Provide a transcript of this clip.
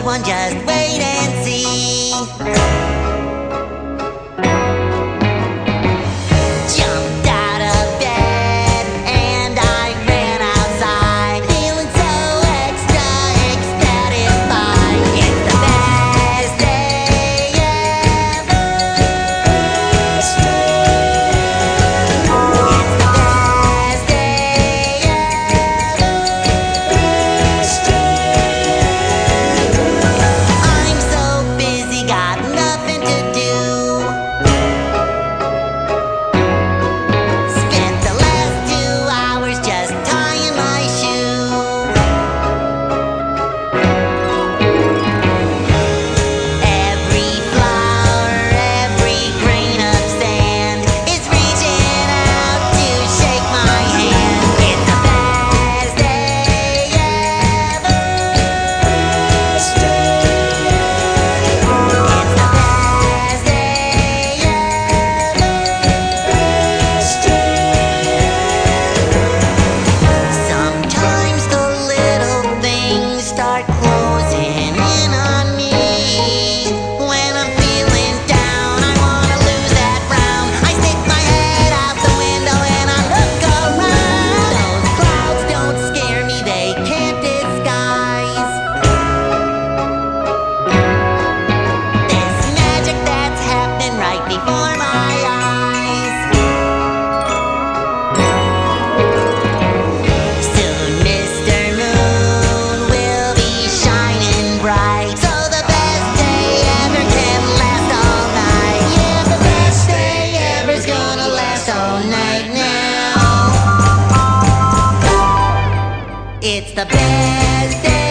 one, just wait and see. Jumped out of bed and I ran outside, feeling so extra ecstatic. It's the best day ever. It's the best day ever. I'm so busy, got nothing to do. Spent the last 2 hours just tying my shoe. Every flower, every grain of sand is reaching out to shake my hand. It's the best day ever. It's the best day ever. Sometimes the little things start closing in on me. When I'm feeling down, I wanna lose that frown. I stick my head out the window and I look around. Those clouds don't scare me, they can't disguise this magic that's happening right before my eyes. Soon Mr. Moon will be shining bright, so the best day ever can last all night. Yeah, the best day ever's gonna last all night now. It's the best day